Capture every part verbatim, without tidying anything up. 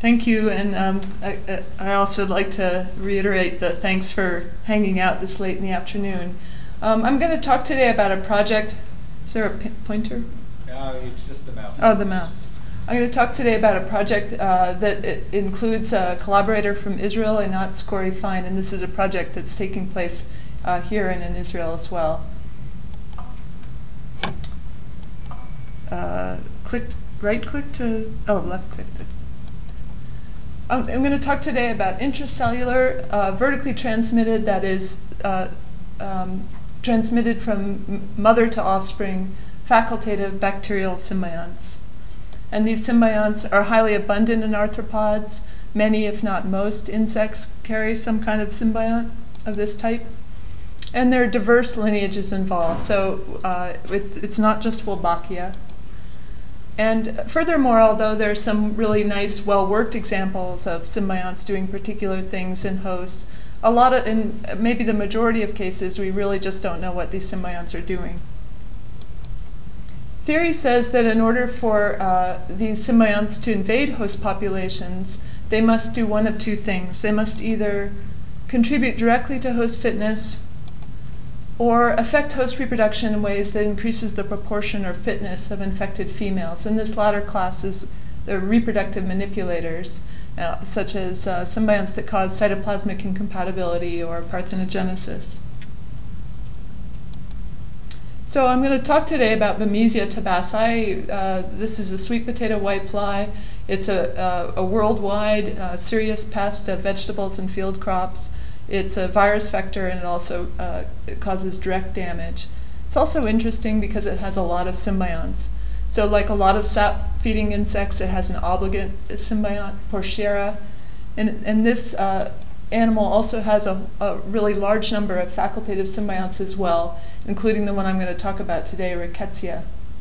Thank you, and um, I, I also would like to reiterate the thanks for hanging out this late in the afternoon. Um, I'm going to talk today about a project. Is there a pointer? No, it's just the mouse. Oh, the mouse. I'm going to talk today about a project uh, that it includes a collaborator from Israel, Einat Skori-Fein, and this is a project that's taking place uh, here and in Israel as well. Uh, click, right click to, oh, left click to. Um, I'm going to talk today about intracellular, uh, vertically transmitted, that is, uh, um, transmitted from mother to offspring, facultative bacterial symbionts. And these symbionts are highly abundant in arthropods. Many, if not most, insects carry some kind of symbiont of this type. And there are diverse lineages involved, so uh, it, it's not just Wolbachia. And furthermore, although there are some really nice, well-worked examples of symbionts doing particular things in hosts, a lot of, in maybe the majority of cases, we really just don't know what these symbionts are doing. Theory says that in order for uh, these symbionts to invade host populations, they must do one of two things. They must either contribute directly to host fitness or affect host reproduction in ways that increases the proportion or fitness of infected females. In this latter class is the reproductive manipulators, uh, such as uh, symbionts that cause cytoplasmic incompatibility or parthenogenesis. So I'm going to talk today about Bemisia tabaci. Uh, this is a sweet potato whitefly. It's a, a, a worldwide uh, serious pest of vegetables and field crops. It's a virus vector, and it also uh, it causes direct damage. It's also interesting because it has a lot of symbionts. So like a lot of sap-feeding insects, it has an obligate symbiont, Porchera. And, and this uh, animal also has a, a really large number of facultative symbionts as well, including the one I'm going to talk about today, Rickettsia.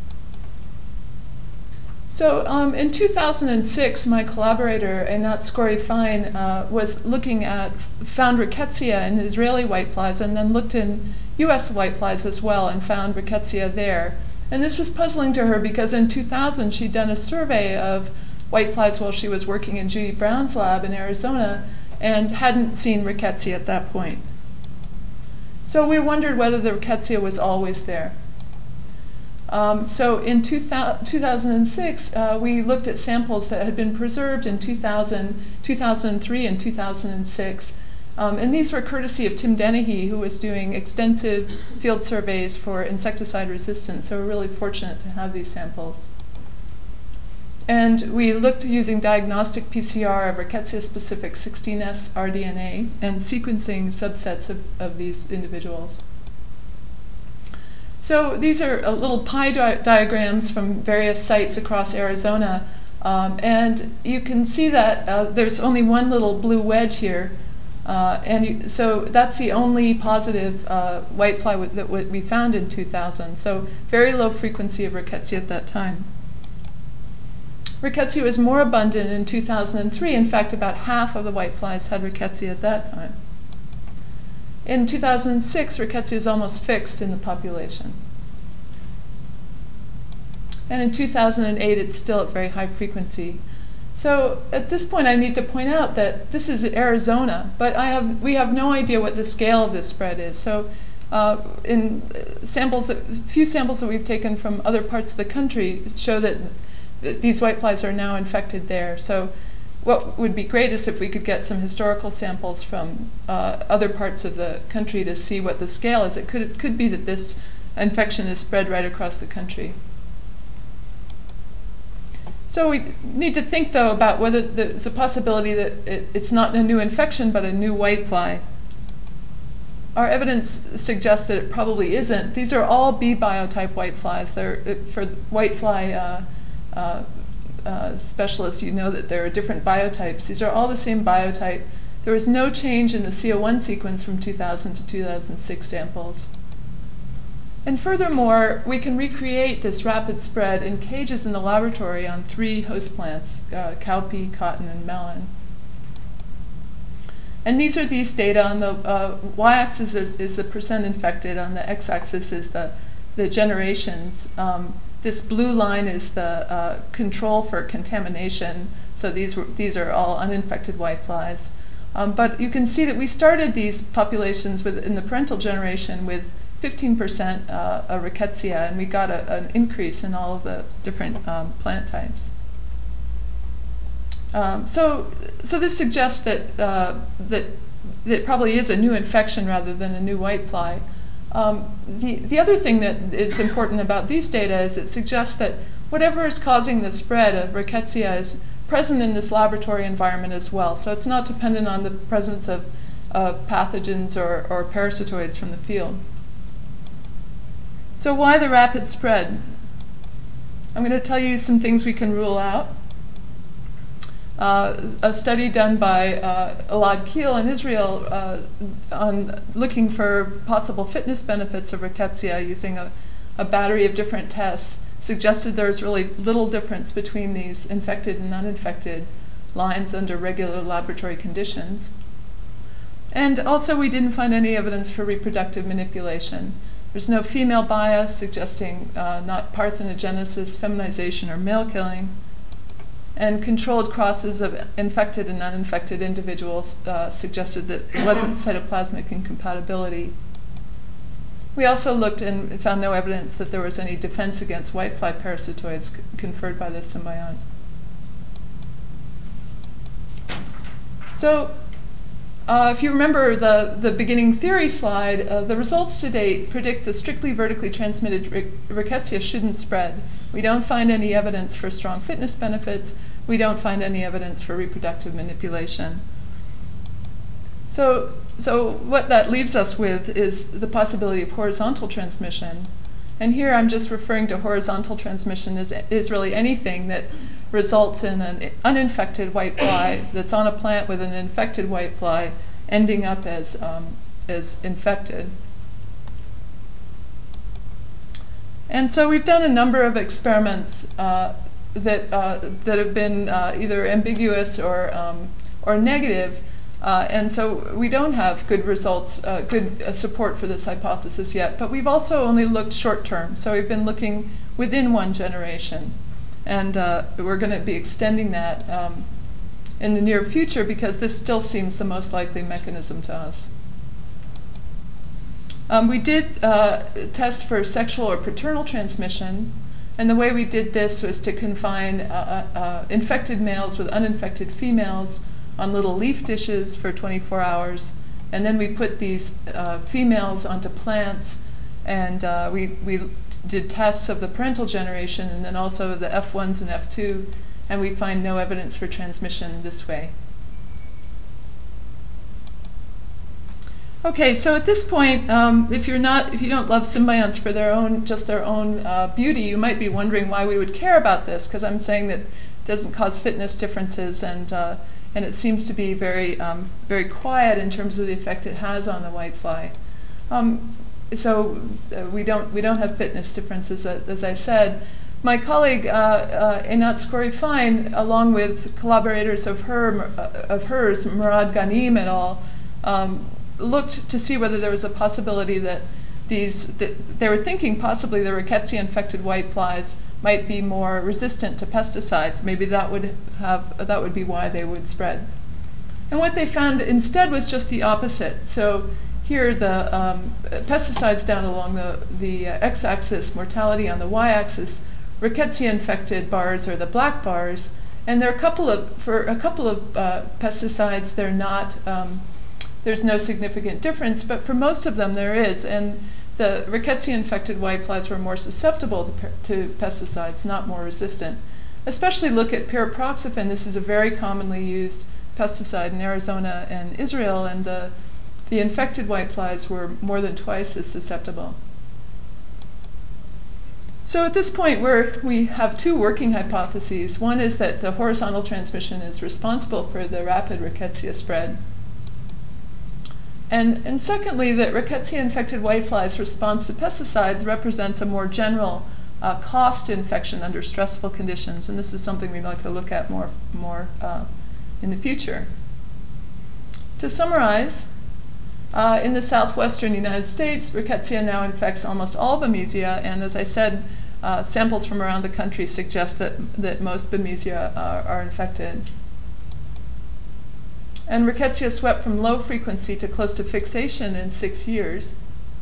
So um, in two thousand six, my collaborator, Einat Skori-Fein, uh, was looking at, found Rickettsia in Israeli whiteflies and then looked in U S whiteflies as well and found Rickettsia there. And this was puzzling to her because in two thousand she'd done a survey of whiteflies while she was working in Judy Brown's lab in Arizona and hadn't seen Rickettsia at that point. So we wondered whether the Rickettsia was always there. Um, so in two thousand six, uh, we looked at samples that had been preserved in two thousand, two thousand three, and two thousand six. Um, and these were courtesy of Tim Dennehy, who was doing extensive field surveys for insecticide resistance. So we're really fortunate to have these samples. And we looked using diagnostic P C R of Rickettsia-specific sixteen S R D N A and sequencing subsets of, of these individuals. So these are uh, little pie di diagrams from various sites across Arizona. Um, and you can see that uh, there's only one little blue wedge here. Uh, and you, so that's the only positive uh, whitefly that we found in two thousand. So very low frequency of Rickettsia at that time. Rickettsia was more abundant in two thousand three. In fact, about half of the whiteflies had Rickettsia at that time. In two thousand six, Rickettsia is almost fixed in the population. And in two thousand eight, it's still at very high frequency. So at this point, I need to point out that this is Arizona, but I have, we have no idea what the scale of this spread is. So uh, in samples, a few samples that we've taken from other parts of the country show that th these whiteflies are now infected there. So what would be great is if we could get some historical samples from uh, other parts of the country to see what the scale is. It could, it could be that this infection is spread right across the country. So we need to think, though, about whether there's a possibility that it, it's not a new infection, but a new whitefly. Our evidence suggests that it probably isn't. These are all B biotype whiteflies. They're, for whitefly uh, uh, Uh, specialists, you know that there are different biotypes. These are all the same biotype. There was no change in the C O one sequence from two thousand to two thousand six samples. And furthermore, we can recreate this rapid spread in cages in the laboratory on three host plants, uh, cowpea, cotton, and melon. And these are these data. On the uh, y-axis is the percent infected. On the x-axis is the, the generations. Um, This blue line is the uh, control for contamination. So these were, these are all uninfected whiteflies. Um, but you can see that we started these populations with, in the parental generation with fifteen percent uh, a rickettsia, and we got a, an increase in all of the different um, plant types. Um, so, so this suggests that uh, that that probably is a new infection rather than a new whitefly. Um, the the other thing that is important about these data is it suggests that whatever is causing the spread of rickettsia is present in this laboratory environment as well. So it's not dependent on the presence of uh, pathogens or, or parasitoids from the field. So why the rapid spread? I'm going to tell you some things we can rule out. Uh, a study done by uh, Elad Keel in Israel uh, on looking for possible fitness benefits of rickettsia using a, a battery of different tests suggested there's really little difference between these infected and uninfected lines under regular laboratory conditions. And also we didn't find any evidence for reproductive manipulation. There's no female bias suggesting uh, not parthenogenesis, feminization, or male killing. And controlled crosses of infected and uninfected individuals uh, suggested that it wasn't cytoplasmic incompatibility. We also looked and found no evidence that there was any defense against whitefly parasitoids c conferred by the symbiont. So uh, if you remember the, the beginning theory slide, uh, the results to date predict that strictly vertically transmitted ric rickettsia shouldn't spread. We don't find any evidence for strong fitness benefits. We don't find any evidence for reproductive manipulation. So, so what that leaves us with is the possibility of horizontal transmission. And here I'm just referring to horizontal transmission as is really anything that results in an uninfected whitefly that's on a plant with an infected whitefly ending up as, um, as infected. And so we've done a number of experiments uh, that, uh, that have been uh, either ambiguous or, um, or negative. Uh, and so we don't have good results, uh, good uh, support for this hypothesis yet. But we've also only looked short term. So we've been looking within one generation. And uh, we're going to be extending that um, in the near future because this still seems the most likely mechanism to us. Um, we did uh, test for sexual or paternal transmission. And the way we did this was to confine uh, uh, infected males with uninfected females on little leaf dishes for twenty-four hours, and then we put these uh, females onto plants, and uh, we, we did tests of the parental generation and then also the F ones and F two, and we find no evidence for transmission this way. Okay, so at this point, um, if you're not, if you don't love symbionts for their own, just their own uh, beauty, you might be wondering why we would care about this, because I'm saying that it doesn't cause fitness differences, and uh, and it seems to be very, um, very quiet in terms of the effect it has on the whitefly. Um, so uh, we don't, we don't have fitness differences, uh, as I said. My colleague uh, uh, Einat Skori-Fein, along with collaborators of her, uh, of hers, Murad Ghanim et al., um, looked to see whether there was a possibility that these, that they were thinking possibly the rickettsia-infected whiteflies might be more resistant to pesticides. Maybe that would have, that would be why they would spread. And what they found instead was just the opposite. So here the um, pesticides down along the, the uh, x-axis, mortality on the y-axis, rickettsia-infected bars are the black bars, and there are a couple of, for a couple of uh, pesticides, they're not, um, there's no significant difference, but for most of them there is. And the rickettsia-infected whiteflies were more susceptible to, to pesticides, not more resistant. Especially look at pyriproxyfen. This is a very commonly used pesticide in Arizona and Israel, and the, the infected whiteflies were more than twice as susceptible. So at this point we're, we have two working hypotheses. One is that the horizontal transmission is responsible for the rapid rickettsia spread. And, and secondly, that rickettsia-infected whiteflies' response to pesticides represents a more general uh, cost infection under stressful conditions, and this is something we'd like to look at more, more uh, in the future. To summarize, uh, in the southwestern United States, rickettsia now infects almost all Babesia, and as I said, uh, samples from around the country suggest that, that most Babesia are, are infected. And Rickettsia swept from low frequency to close to fixation in six years.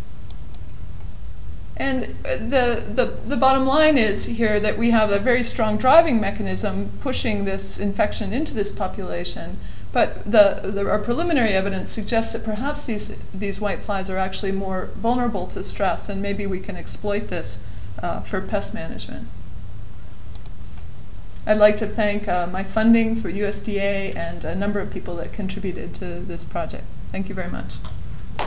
And the, the, the bottom line is here that we have a very strong driving mechanism pushing this infection into this population. But the, the, our preliminary evidence suggests that perhaps these, these whiteflies are actually more vulnerable to stress, and maybe we can exploit this uh, for pest management. I'd like to thank uh, my funding for U S D A and a number of people that contributed to this project. Thank you very much. Do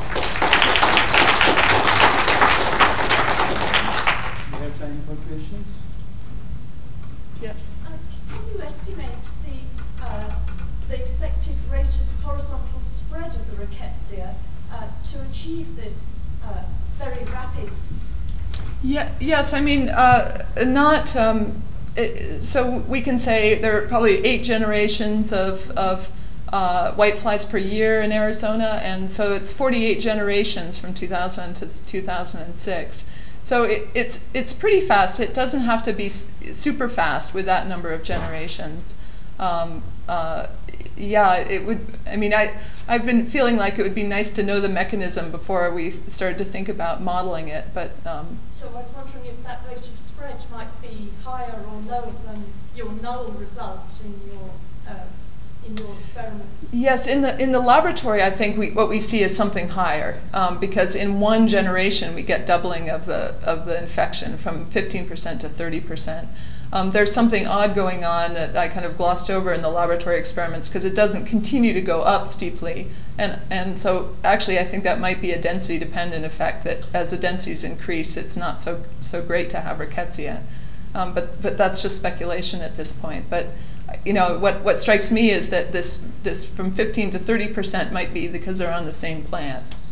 you have time for questions? Yes. Uh, can you estimate the, uh, the expected rate of horizontal spread of the Rickettsia uh, to achieve this uh, very rapid? Yeah, yes, I mean, uh, not, um, it, so we can say there are probably eight generations of, of uh, whiteflies per year in Arizona, and so it's forty-eight generations from two thousand to two thousand six. So it, it's, it's pretty fast. It doesn't have to be s super fast with that number of generations. Um, uh, yeah, it would, I mean, I, I've been feeling like it would be nice to know the mechanism before we started to think about modeling it, but... Um, so I was wondering if that rate of spread might be higher or lower than your null results in your, uh, in your experiments. Yes, in the, in the laboratory, I think we, what we see is something higher, um, because in one generation we get doubling of the, of the infection from fifteen percent to thirty percent. Um, there's something odd going on that I kind of glossed over in the laboratory experiments because it doesn't continue to go up steeply. And, and so actually I think that might be a density dependent effect, that as the densities increase, it's not so, so great to have Rickettsia. Um, but, but that's just speculation at this point. But you know, what, what strikes me is that this, this from fifteen to thirty percent might be because they're on the same plant.